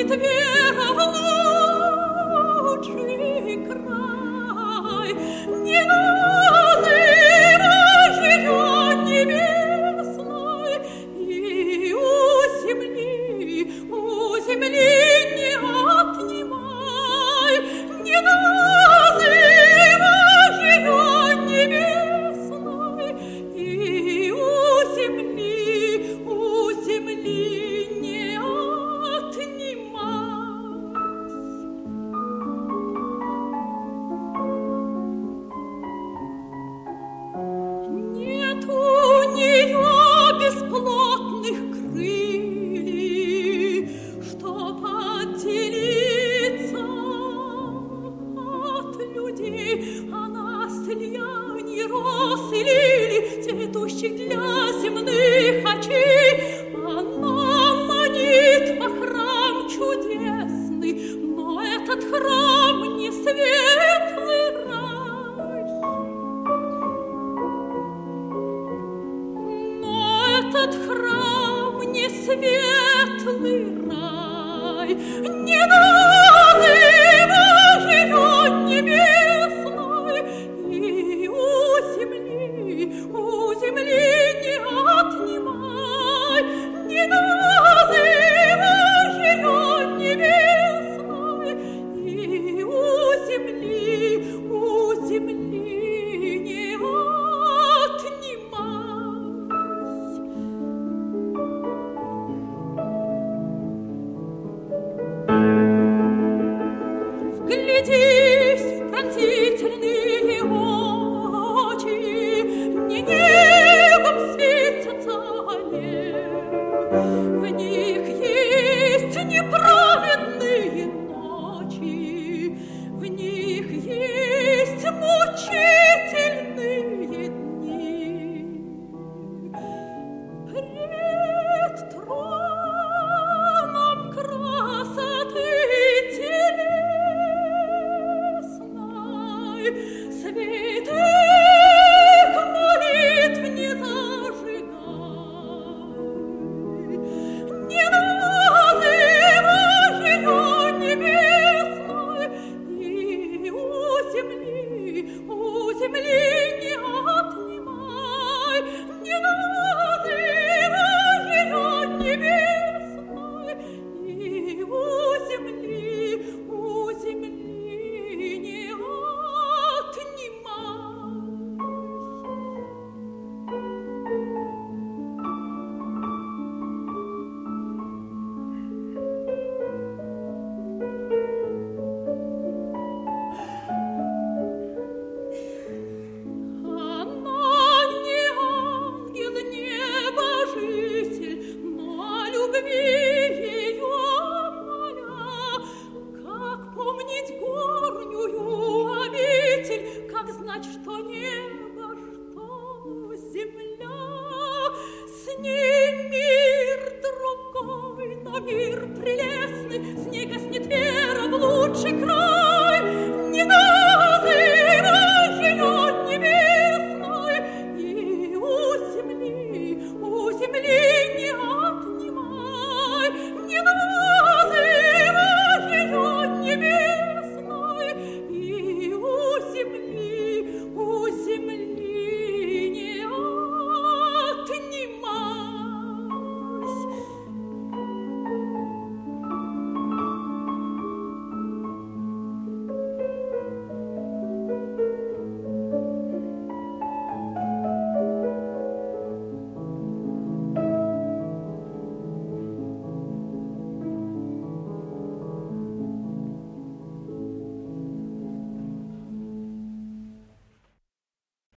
вера в лучший край, не называй ее небесной, и у земли не отнимай, не называй ее небесной, и у земли не отнимай. Нет у нее бесплотных крыльев, чтоб отделиться от людей. Она слияние роз и лилий, цветущих для земных очей. Она манит во храм чудесный, но этот храм не светлый рай. Но этот храм не светлый рай, не называй ее небесной, и у земли не отнимай, не называй ее небесной, и у земли не отнимай. Вглядись в пронзительные очи, не небом светятся они, в них есть неправедные ночи, в них есть мучительные дни. Пред троном красоты телесной святых молитв не зажигай, не называй ее небесной, и у земли не отнимай, не называй ее небесной, и у земли не мир прелестный, с ней гаснет вера в лучший край.